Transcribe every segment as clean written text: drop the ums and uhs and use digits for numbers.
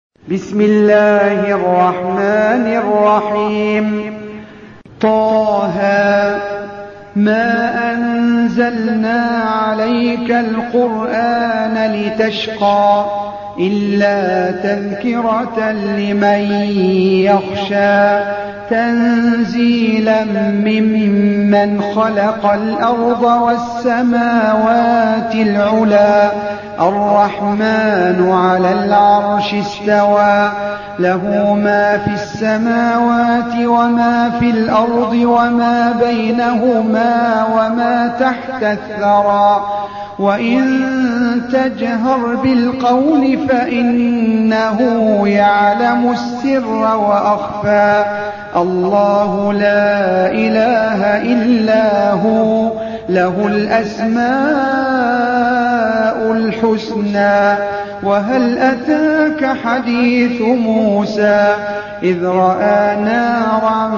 بسم الله الرحمن الرحيم. طه ما أنزلنا عليك القرآن لتشقى إلا تذكرة لمن يخشى تنزيلا ممن خلق الأرض والسماوات العلى الرحمن على العرش استوى له ما في السماوات وما في الأرض وما بينهما وما تحت الثرى وإن تجهر بالقول فإنه يعلم السر وأخفى الله لا إله إلا هو له الأسماء الحسنى. وهل أتاك حديث موسى إذ رأى نارا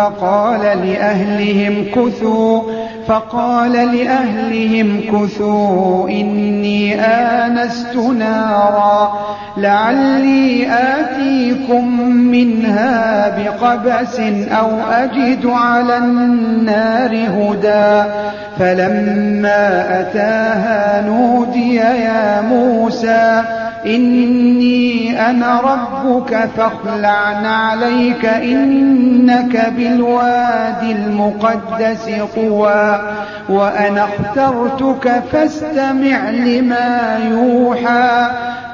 فقال لأهلهم كثوا إني آنست نارا لعلي آتيكم منها بقبس أو أجد على النار هدى فلما أتاها نودي يا موسى إني أنا ربك فاخلع نعليك إنك بالوادي المقدس طوى وأنا اخترتك فاستمع لما يوحى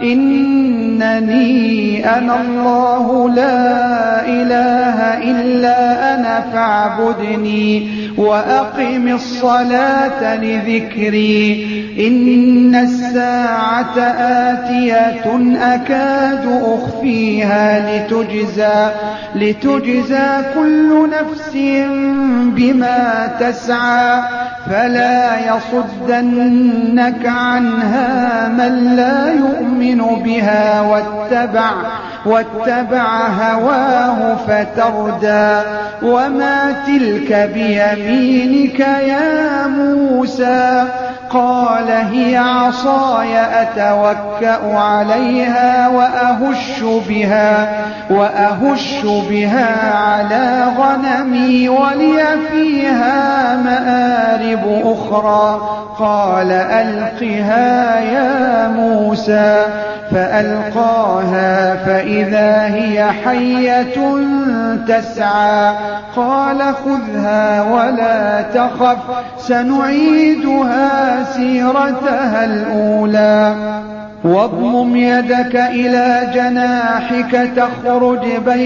إنني أنا الله لا إله إلا أنا فاعبدني وأقم الصلاة لذكري إن الساعة آتية أكاد أخفيها لتجزى كل نفس بما تسعى فلا يصدنك عنها من لا يؤمن بها واتبع هواه فتردى وما تلك بيمينك يا موسى قال هي عصاي أتوكأ عليها وأهش بها على غنمي ولي فيها مآرب أخرى قال ألقها يا موسى فألقاها فإذا هي حية تسعى قال خذها ولا تخف سنعيدها سيرتها الأولى واضمم يدك إلى جناحك تخرج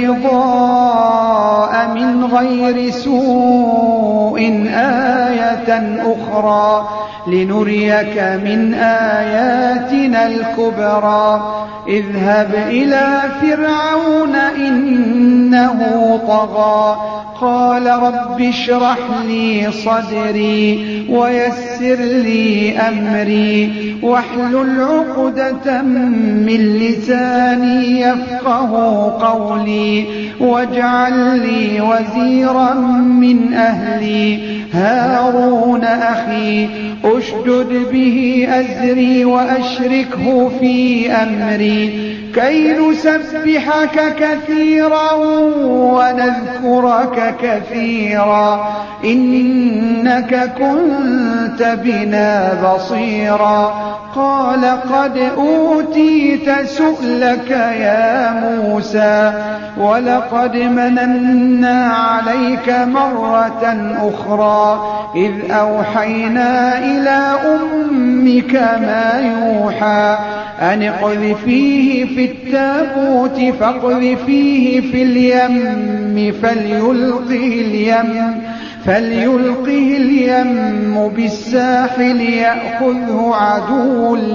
بيضاء من غير سوء آية أخرى لنريك من آياتنا الكبرى اذهب إلى فرعون إنه طغى قال رب اشرح لي صدري ويسر لي أمري واحلل عقدة من لساني يفقه قولي واجعل لي وزيرا من أهلي هارون أخي أشدد به أزري وأشركه في أمري كي نسبحك كثيرا ونذكرك كثيرا إنك كنت بنا بصيرا قال قد أوتيت سؤلك يا موسى ولقد مننا عليك مرة أخرى إذ أوحينا إلى أمك ما يوحى أن اقذفيه في التابوت فاقذفيه في اليم فليلقه اليم بالساحل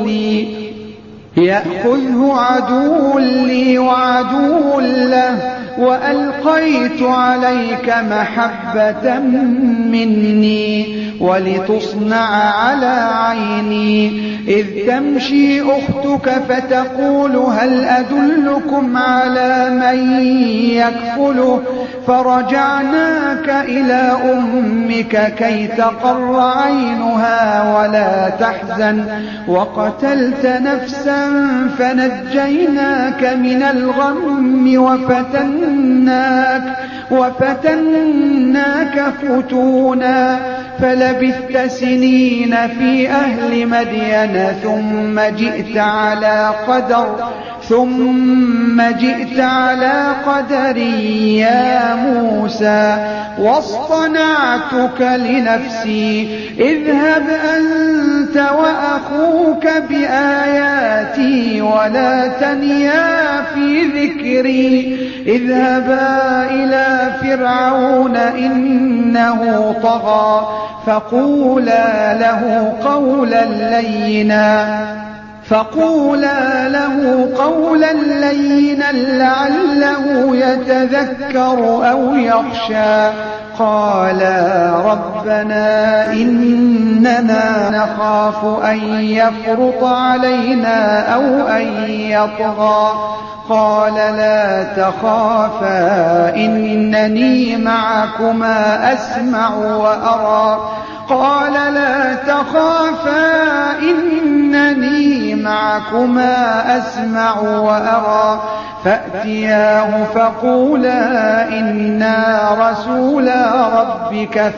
يأخذه عدو لي وعدو له وألقيت عليك محبة مني ولتصنع على عيني إذ تمشي أختك فتقول هل أدلكم على من يكفله فرجعناك إلى أمك كي تقر عينها ولا تحزن وقتلت نفسا فنجيناك من الغم وفتناك فتونا فلبثت سنين في أهل مدين ثم جئت على قدر يا موسى واصطنعتك لنفسي اذهب أنت وأخوك بآياتي ولا تنيا في ذكري اذهبا إلى فرعون إنه طغى فقولا له قولا لينا لعله يتذكر أو يخشى قالا ربنا إننا نخاف أن يفرط علينا أو أن يطغى قال لا تخافا إنني معكما أسمع وأرى فأتياه فقولا إنا رسولا ربك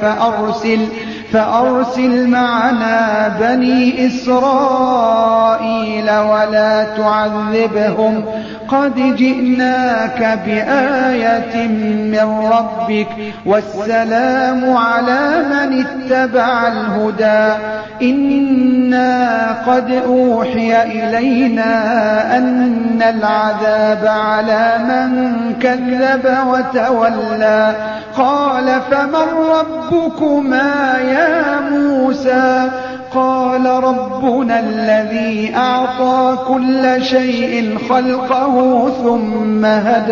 فأرسل معنا بني إسرائيل ولا تعذبهم قد جئناك بآية من ربك والسلام على من اتبع الهدى إنا قد أوحي إلينا أن العذاب على من كذب وتولى قال فمن ربكما يا موسى قال ربنا الذي أعطى كل شيء خلقه ثم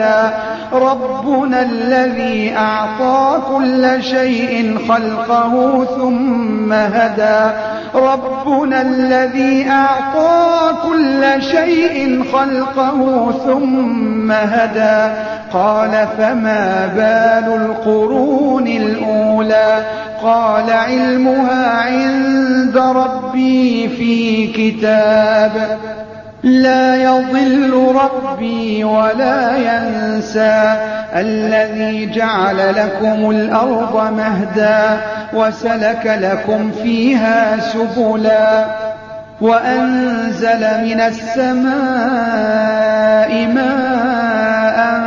هدى قال فما بال القرون الأولى قال علمها عند ربي في كتاب لا يضل ربي ولا ينسى الذي جعل لكم الأرض مهدا وسلك لكم فيها سبلا وأنزل من السماء ماء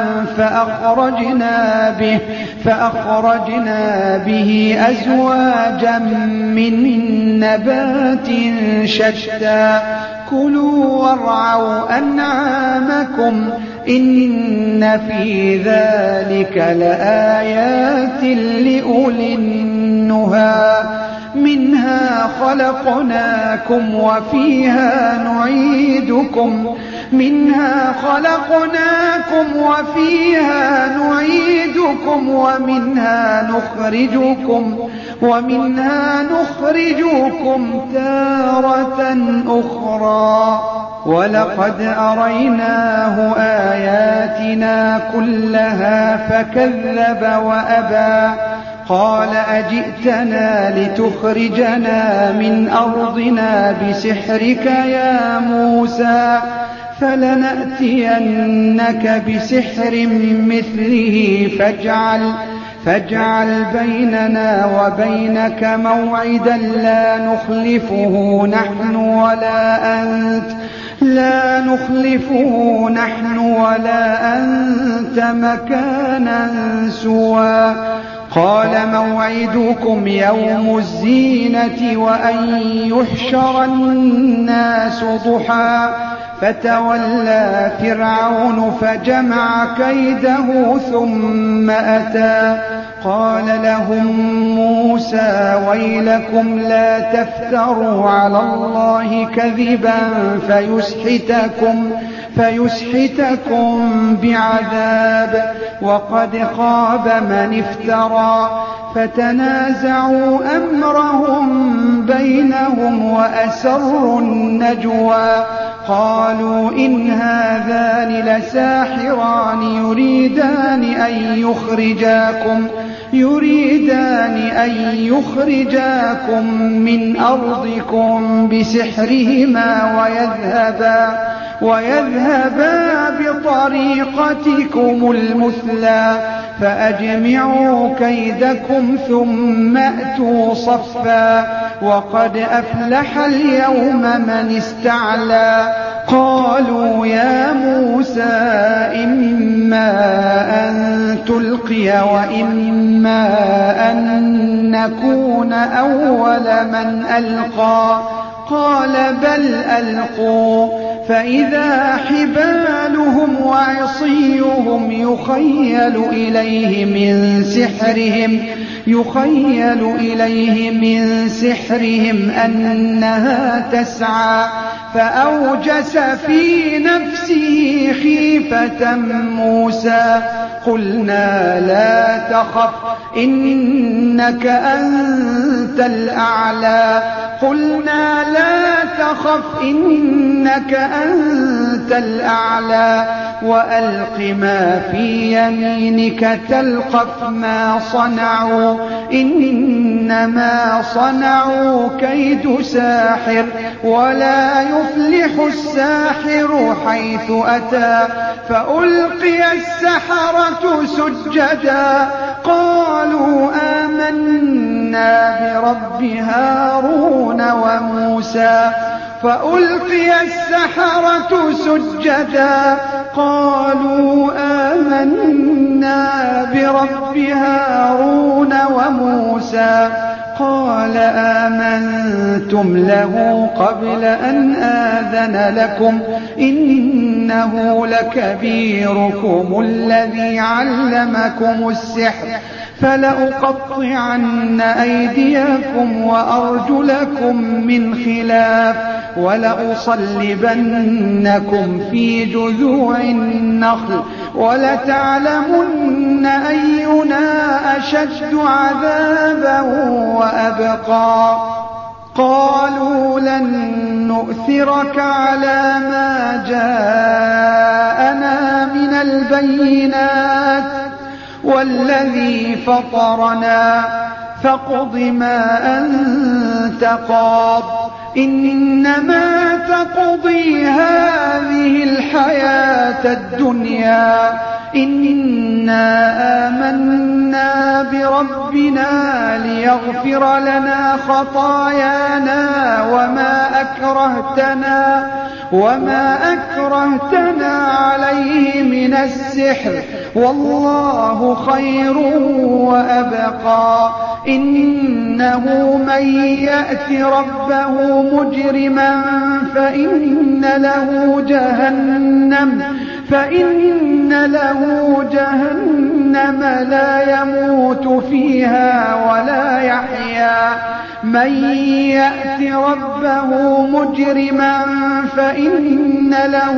فأخرجنا به أزواجا من نبات شتى كلوا وارعوا أنعامكم إن في ذلك لآيات لأولي النهى منها خلقناكم وفيها نعيدكم ومنها نخرجكم تارة أخرى ولقد أريناه آياتنا كلها فكذب وأبى قال أجئتنا لتخرجنا من أرضنا بسحرك يا موسى فلنأتينك بسحر مثله فاجعل بيننا وبينك موعدا لا نخلفه نحن ولا أنت مكانا سوى قال موعدكم يوم الزينة وأن يحشر الناس ضحى فتولى فرعون فجمع كيده ثم أتى قال لهم موسى ويلكم لا تفتروا على الله كذبا فيسحتكم بعذاب، وقد خاب من افترى. فتنازعوا أمرهم بينهم وأسروا النجوى، قالوا إن هذان لساحران يريدان أن يخرجاكم من أرضكم بسحرهما ويذهبا بطريقتكم المثلى، فأجمعوا كيدكم ثم أتوا صفا، وقد أفلح اليوم من استعلى. قالوا يا موسى إما أن تلقي وإما أن نكون أول من ألقى، قال بل ألقوا، فإذا حبالهم وعصيهم يخيل إليه من سحرهم أنها تسعى، فأوجس في نفسه خيفة موسى. قلنا لا تخف إنك أنت الأعلى وألق ما في يمينك تلقف ما صنعوا، إنما صنعوا كيد ساحر، ولا يفلح الساحر حيث أتى. فألقي السحرة سجدا، قالوا آمنا برب هارون وموسى. فألقي السحرة سجدا، قالوا آمنا برب هارون وموسى. قال آمنتم له قبل أن آذن لكم، إنه لكبيركم الذي علمكم السحر، فلأقطعن أيديكم وأرجلكم من خلاف، ولأصلبنكم في جذوع النخل، ولتعلمن أينا أشد عذابا وأبقى. قالوا لن نؤثرك على ما جاءنا من البينات، والذي فطرنا فاقض ما أنت قاض، إنما تقضي هذه الحياة الدنيا. إنا آمنا بربنا ليغفر لنا خطايانا وما أكرهتنا عليه من السحر، والله خير وأبقى. إنه من يأت ربه مجرما فإن له جهنم لا يموت فيها ولا يحيا. من يأت ربه مجرما فإن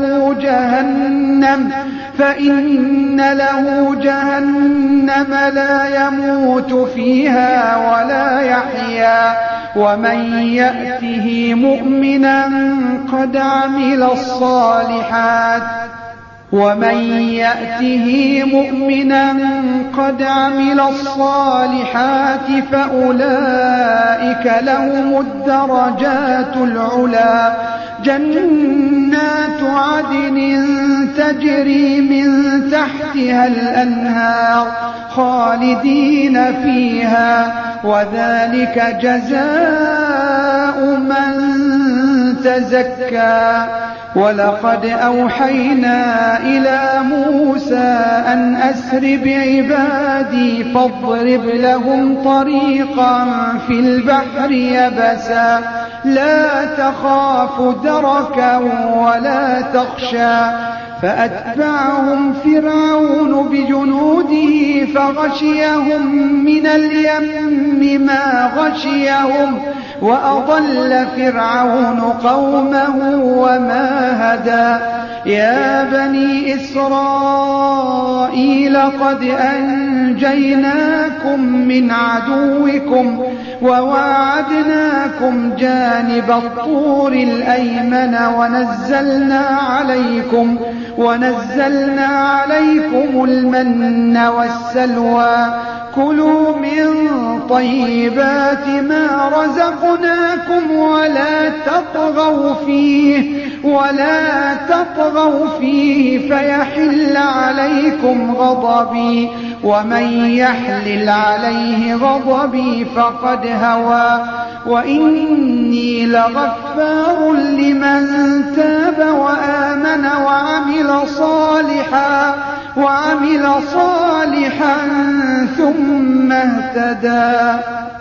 له جهنم لا يموت فيها ولا يحيا. ومن يأته مؤمنا قد عمل الصالحات فأولئك لهم الدرجات العلى، جنات عدن تجري من تحتها الأنهار خالدين فيها، وذلك جزاء من تزكى. ولقد أوحينا إلى موسى أن أسر بعبادي فاضرب لهم طريقا في البحر يبسا لا تخاف دركا ولا تخشى. فأتبعهم فرعون بجنوده فغشيهم من اليم ما غشيهم، وأضل فرعون قومه وما هدى. يا بني إسرائيل قد أنجيناكم من عدوكم وواعدناكم جانب الطور الأيمن ونزلنا عليكم المن والسلوى كلوا من طيبات ما رزقناكم ولا تطغوا فيه فيحل عليكم غضبي ومن يحلل عليه غضبي فقد هوى وإني لغفار لمن تاب وآمن وعمل صالحا ثم اهتدى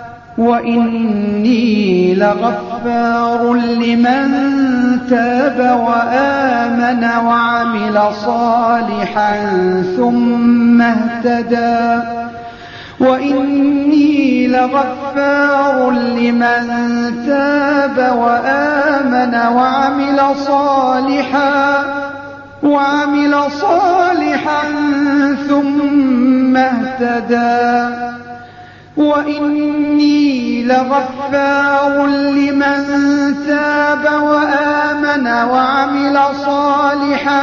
وإني لغفار لمن تاب وآمن وعمل صالحا ثم اهتدى وإني لغفار لمن تاب وآمن وعمل صالحا ثم اهتدى وإني لغفار لمن تاب وآمن وعمل صالحا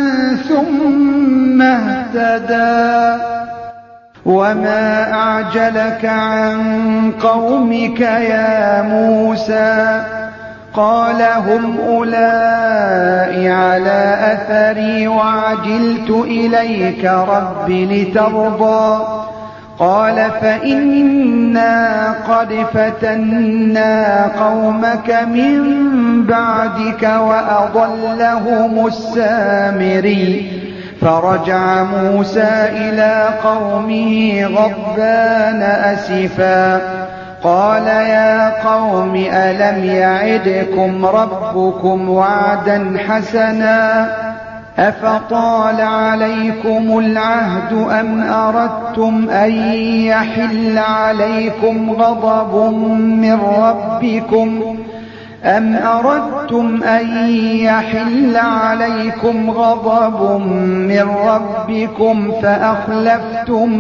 ثم اهتدى وما أعجلك عن قومك يا موسى قال هم أولئك على أثري وعجلت إليك رب لترضى قال فإنا قد فتنا قومك من بعدك وأضلهم السامري فرجع موسى إلى قومه غضبان أسفا قال يا قوم ألم يعدكم ربكم وعدا حسنا أفطال عليكم العهد أم أردتم أن يحل عليكم غضب من ربكم فأخلفتم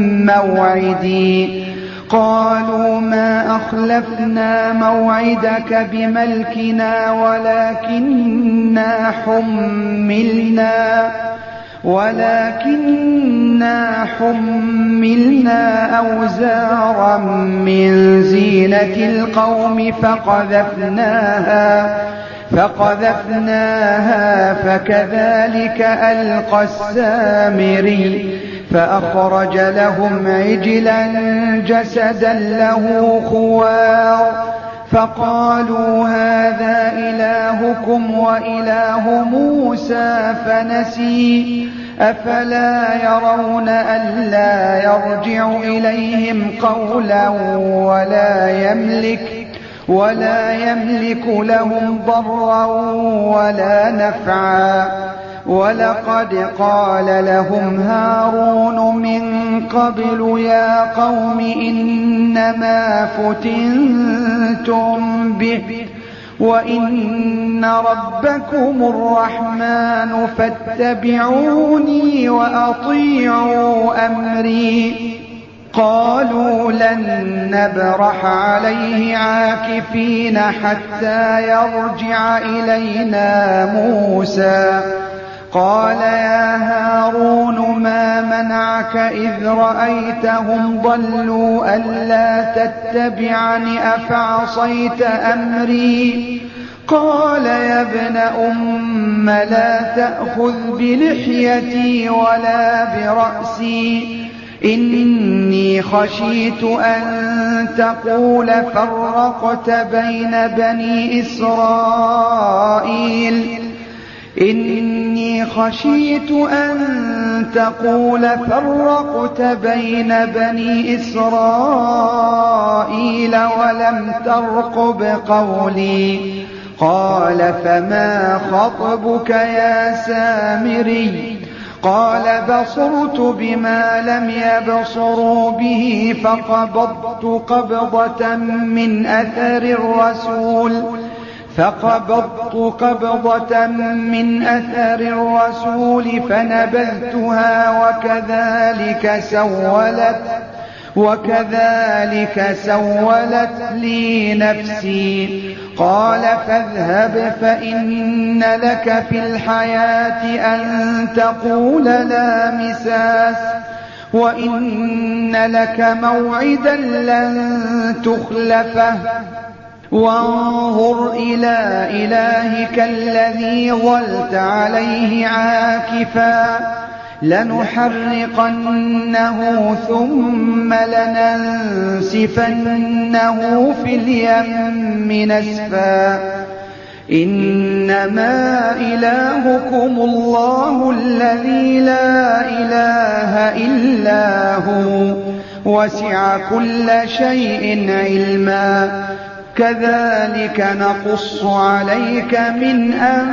موعدي قالوا ما أخلفنا موعدك بملكنا ولكننا حملنا أوزارا من زينة القوم فقذفناها فكذلك ألقى السامري فأخرج لهم عجلا جسدا له خوار فقالوا هذا إلهكم وإله موسى فنسي أفلا يرون ألا يرجع إليهم قولا ولا يملك لهم ضرا ولا نفعا ولقد قال لهم هارون من قبل يا قوم إنما فتنتم به وإن ربكم الرحمن فاتبعوني وأطيعوا أمري قالوا لن نبرح عليه عاكفين حتى يرجع إلينا موسى قال يا هارون ما منعك إذ رأيتهم ضلوا ألا تتبعني أفعصيت أمري قال يا ابن أم لا تأخذ بلحيتي ولا برأسي إني خشيت أن تقول فرقت بين بني إسرائيل ولم ترقب قولي قال فما خطبك يا سامري قال بصرت بما لم يبصروا به فقبضت قبضة من أثر الرسول فقبضت قبضة من أثر الرسول فنبذتها وكذلك سولت لي نفسي. قال فاذهب فإن لك في الحياة أن تقول لا مساس وإن لك موعدا لن تخلفه وانظر إلى إلهك الذي ظلت عليه عاكفا لنحرقنه ثم لننسفنه في اليم نسفا إنما إلهكم الله الذي لا إله إلا هو وسع كل شيء علما كذلك نقص عليك من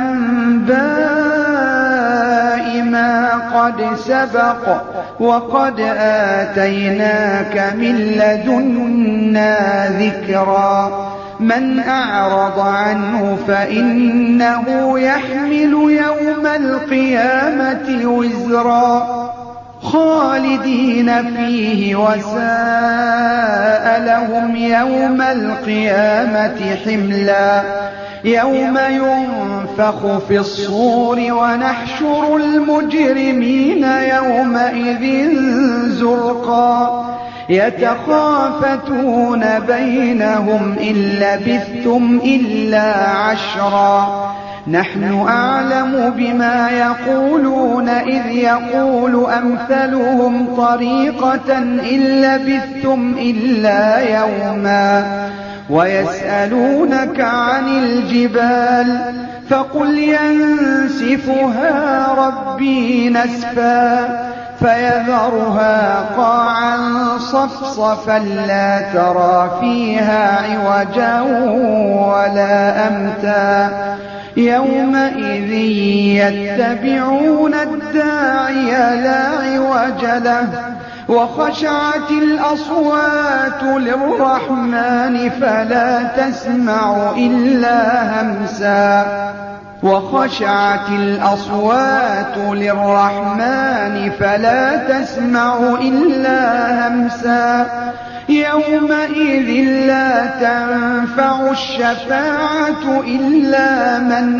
أنباء ما قد سبق وقد آتيناك من لدنا ذكرا من أعرض عنه فإنه يحمل يوم القيامة وزرا خالدين فيه وساء لهم يوم القيامة حملا يوم ينفخ في الصور ونحشر المجرمين يومئذ زرقا يتخافتون بينهم إن لبثتم إلا عشرا نحن أعلم بما يقولون إذ يقول أمثلهم طريقة إن لبثتم إلا يوما ويسألونك عن الجبال فقل ينسفها ربي نسفا فيذرها قاعا صفصفا لا ترى فيها عوجا ولا أمتا يومئذ يتبعون الداعي لا عوج له وخشعت الأصوات للرحمن فلا تسمع إلا همسا وخشعت الأصوات للرحمن فلا تسمع إلا همسا يومئذ لا تنفع الشفاعة إلا من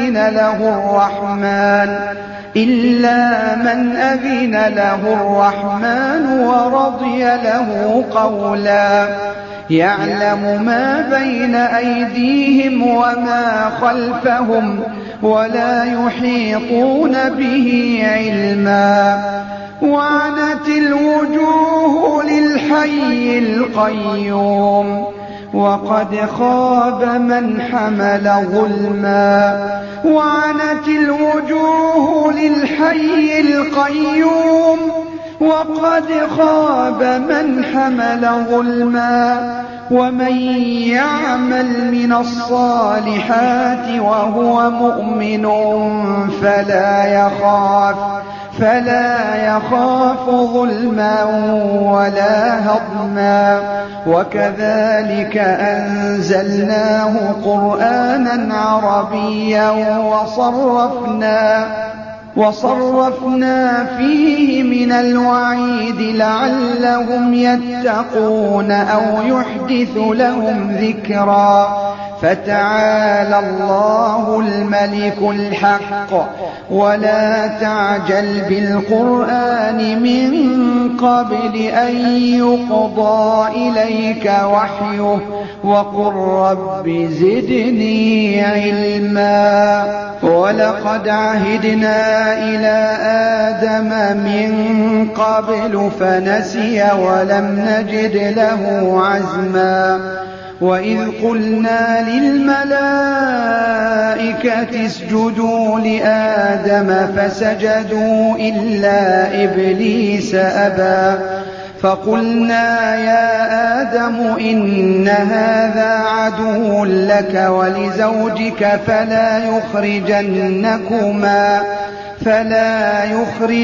أذن له الرحمن ورضي له قولا يعلم ما بين أيديهم وما خلفهم ولا يحيطون به علما وعنت الوجوه للحي القيوم وقد خاب من حمل ظلما وعنت الوجوه للحي القيوم وقد خاب من حمل ظلما ومن يعمل من الصالحات وهو مؤمن فلا يخاف ظلما ولا هضما وكذلك أنزلناه قرآنا عربيا وصرفنا فيه من الوعيد لعلهم يتقون أو يحدث لهم ذكرا فتعالى الله الملك الحق ولا تعجل بالقرآن من قبل أن يقضى إليك وحيه وقل رب زدني علما ولقد عهدنا إلى آدم من قبل فنسي ولم نجد له عزما وإذ قلنا للملائكة اسجدوا لآدم فسجدوا إلا إبليس أبى فقلنا يا آدم إن هذا عدو لك ولزوجك فلا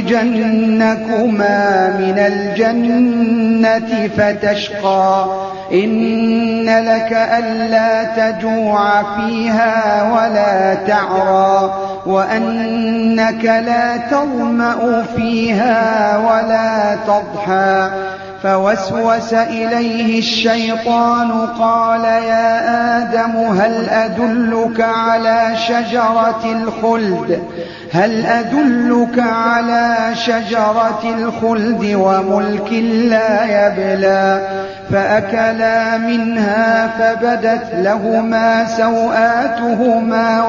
يخرجنكما من الجنة فتشقى إن لك ألا تجوع فيها ولا تعرى وأنك لا تظمأ فيها ولا تضحى فوسوس إليه الشيطان قال يا آدم هل أدلك على شجرة الخلد وملك لا يبلى فأكلا منها فبدت لهما سوآتهما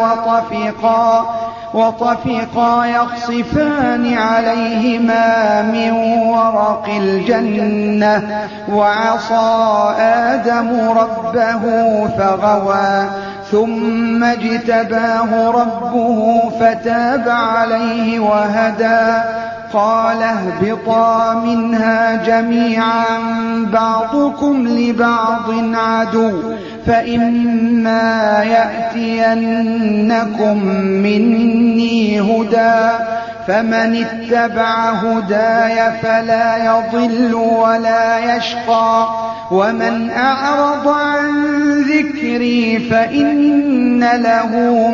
وطفقا يخصفان عليهما من ورق الجنة وعصى آدم ربه فغوى ثم اجتباه ربه فتاب عليه وهدى قال اهبطا منها جميعا بعضكم لبعض عدو فإما يأتينكم مني هدى فمن اتبع هداي فلا يضل ولا يشقى ومن أعرض عن ذكري فإن له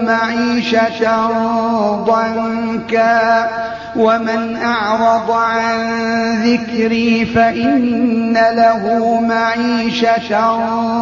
معيشة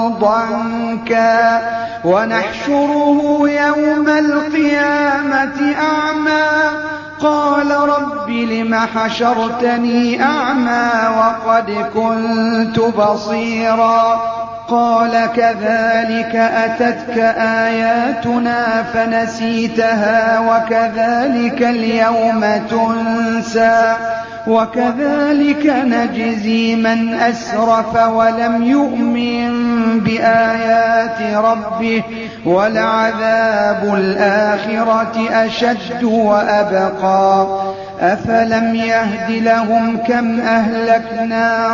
ضنكا ونحشره يوم القيامة أعمى قال رب لم حشرتني أعمى وقد كنت بصيرا قال كذلك أتتك آياتنا فنسيتها وكذلك اليوم تنسى وكذلك نجزي من أسرف ولم يؤمن بآيات ربه ولعذاب الآخرة أشد وأبقى أفلم يهد لهم كم أهلكنا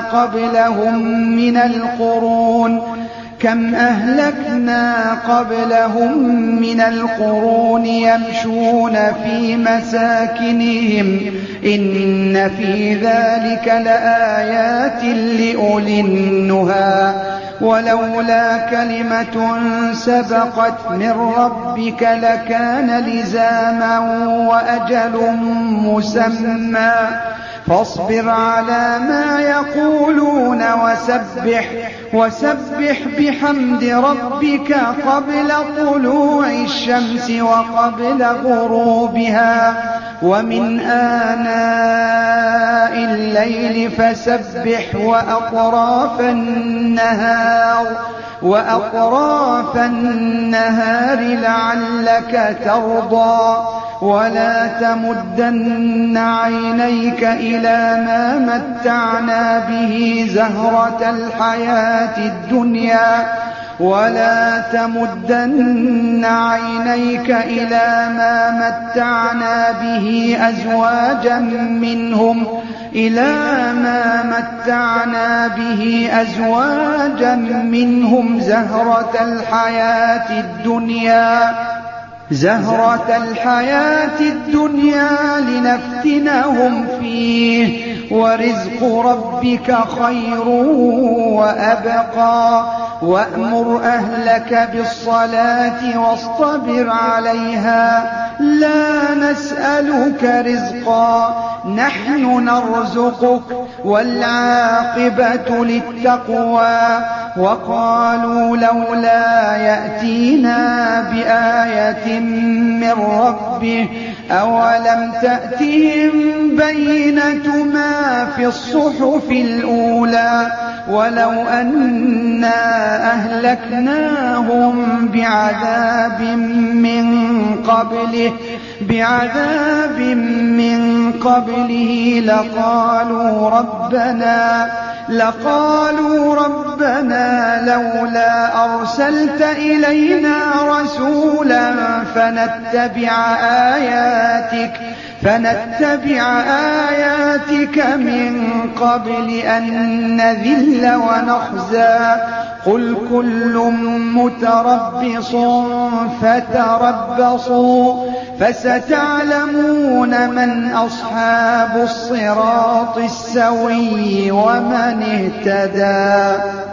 قبلهم من القرون يمشون في مساكنهم إن في ذلك لآيات لأولي النهى ولولا كلمة سبقت من ربك لكان لزاما وأجل مسمى فاصبر على ما يقولون وسبح بحمد ربك قبل طلوع الشمس وقبل غروبها ومن آناء الليل فسبح وأطراف النهار لعلك ترضى ولا تمدن عينيك إلى ما متعنا به زهرة الحياة الدنيا لنفتنهم فيه ورزق ربك خير وأبقى وأمر أهلك بالصلاة واصطبر عليها لا نسألك رزقا نحن نرزقك والعاقبة للتقوى وقالوا لولا يأتينا بآية من ربه أولم تأتهم بينة ما في الصحف الأولى ولو أنا أهلكناهم بعذاب من قبله لقالوا ربنا لولا أرسلت إلينا رسولا فنتبع آياتك من قبل أن نذل ونخزى قل كل متربص فتربصوا فستعلمون من أصحاب الصراط السوي ومن اهتدى.